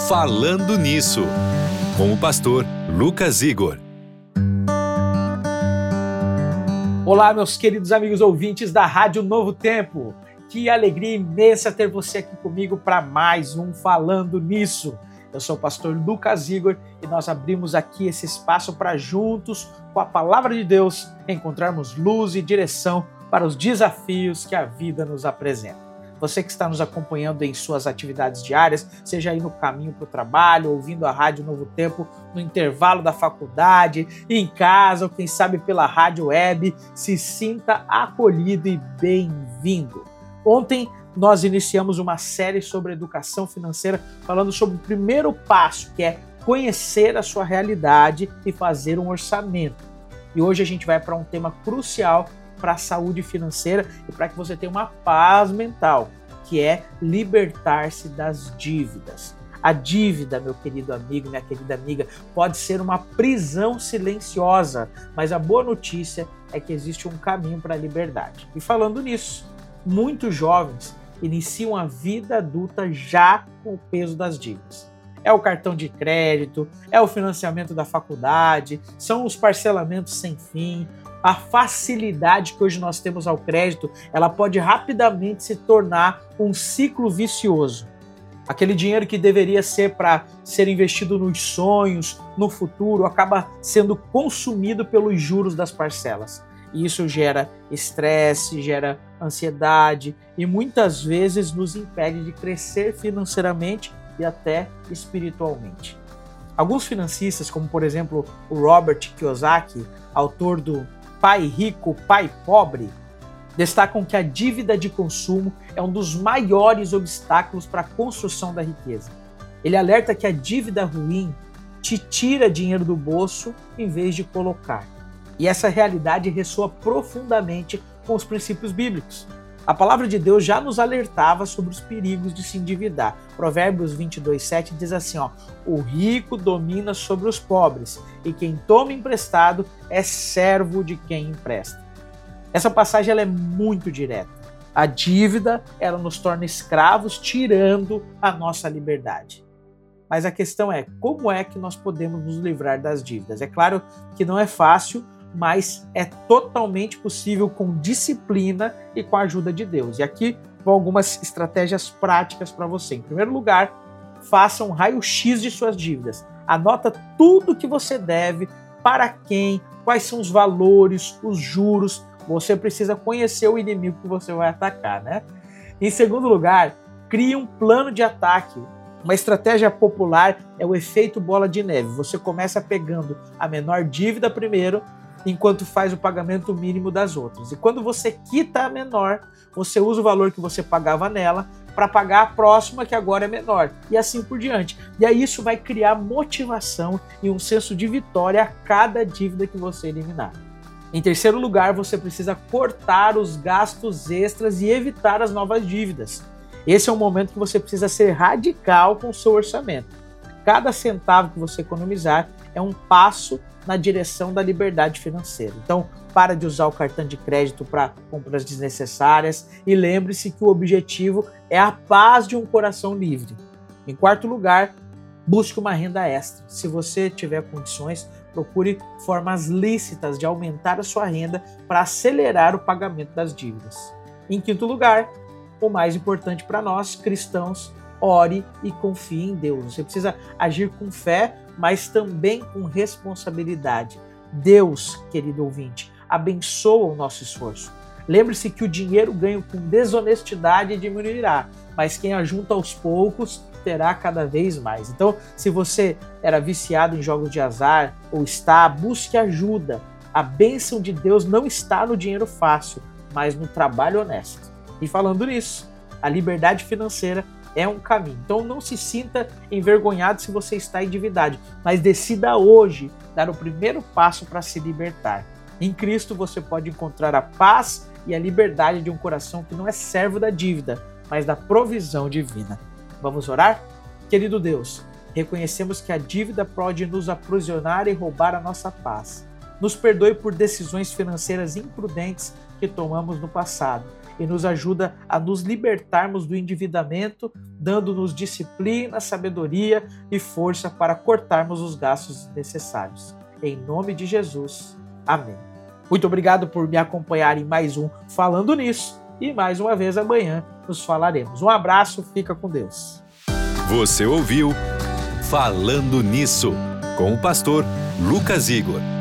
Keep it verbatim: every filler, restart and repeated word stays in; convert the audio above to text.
Falando Nisso, com o pastor Lucas Igor. Olá, meus queridos amigos ouvintes da Rádio Novo Tempo. Que alegria imensa ter você aqui comigo para mais um Falando Nisso. Eu sou o pastor Lucas Igor e nós abrimos aqui esse espaço para juntos, com a palavra de Deus, encontrarmos luz e direção para os desafios que a vida nos apresenta. Você que está nos acompanhando em suas atividades diárias, seja aí no caminho para o trabalho, ouvindo a Rádio Novo Tempo, no intervalo da faculdade, em casa, ou quem sabe pela rádio web, se sinta acolhido e bem-vindo. Ontem nós iniciamos uma série sobre educação financeira, falando sobre o primeiro passo, que é conhecer a sua realidade e fazer um orçamento. E hoje a gente vai para um tema crucial para a saúde financeira e para que você tenha uma paz mental, que é libertar-se das dívidas. A dívida, meu querido amigo, minha querida amiga, pode ser uma prisão silenciosa, mas a boa notícia é que existe um caminho para a liberdade. E falando nisso, muitos jovens iniciam a vida adulta já com o peso das dívidas. É o cartão de crédito, é o financiamento da faculdade, são os parcelamentos sem fim. A facilidade que hoje nós temos ao crédito, ela pode rapidamente se tornar um ciclo vicioso. Aquele dinheiro que deveria ser para ser investido nos sonhos, no futuro, acaba sendo consumido pelos juros das parcelas. E isso gera estresse, gera ansiedade e muitas vezes nos impede de crescer financeiramente e até espiritualmente. Alguns financistas, como por exemplo o Robert Kiyosaki, autor do Pai Rico, Pai Pobre, destacam que a dívida de consumo é um dos maiores obstáculos para a construção da riqueza. Ele alerta que a dívida ruim te tira dinheiro do bolso em vez de colocar. E essa realidade ressoa profundamente com os princípios bíblicos. A palavra de Deus já nos alertava sobre os perigos de se endividar. Provérbios vinte e dois, sete diz assim, ó, o rico domina sobre os pobres, e quem toma emprestado é servo de quem empresta. Essa passagem ela é muito direta. A dívida ela nos torna escravos, tirando a nossa liberdade. Mas a questão é, como é que nós podemos nos livrar das dívidas? É claro que não é fácil, mas é totalmente possível com disciplina e com a ajuda de Deus. E aqui vão algumas estratégias práticas para você. Em primeiro lugar, faça um raio-x de suas dívidas. Anota tudo que você deve, para quem, quais são os valores, os juros. Você precisa conhecer o inimigo que você vai atacar, né? Em segundo lugar, crie um plano de ataque. Uma estratégia popular é o efeito bola de neve. Você começa pegando a menor dívida primeiro, enquanto faz o pagamento mínimo das outras. E quando você quita a menor, você usa o valor que você pagava nela para pagar a próxima, que agora é menor, e assim por diante. E aí isso vai criar motivação e um senso de vitória a cada dívida que você eliminar. Em terceiro lugar, você precisa cortar os gastos extras e evitar as novas dívidas. Esse é um momento que você precisa ser radical com o seu orçamento. Cada centavo que você economizar é um passo na direção da liberdade financeira. Então, para de usar o cartão de crédito para compras desnecessárias e lembre-se que o objetivo é a paz de um coração livre. Em quarto lugar, busque uma renda extra. Se você tiver condições, procure formas lícitas de aumentar a sua renda para acelerar o pagamento das dívidas. Em quinto lugar, o mais importante para nós, cristãos, ore e confie em Deus. Você precisa agir com fé, mas também com responsabilidade. Deus, querido ouvinte, abençoa o nosso esforço. Lembre-se que o dinheiro ganho com desonestidade diminuirá, mas quem ajunta aos poucos terá cada vez mais. Então, se você era viciado em jogos de azar ou está, busque ajuda. A bênção de Deus não está no dinheiro fácil, mas no trabalho honesto. E falando nisso, a liberdade financeira é um caminho. Então não se sinta envergonhado se você está endividado, mas decida hoje dar o primeiro passo para se libertar. Em Cristo você pode encontrar a paz e a liberdade de um coração que não é servo da dívida, mas da provisão divina. Vamos orar? Querido Deus, reconhecemos que a dívida pode nos aprisionar e roubar a nossa paz. Nos perdoe por decisões financeiras imprudentes que tomamos no passado e nos ajuda a nos libertarmos do endividamento, dando-nos disciplina, sabedoria e força para cortarmos os gastos necessários. Em nome de Jesus. Amém. Muito obrigado por me acompanhar em mais um Falando Nisso e mais uma vez amanhã nos falaremos. Um abraço, fica com Deus. Você ouviu Falando Nisso, com o pastor Lucas Igor.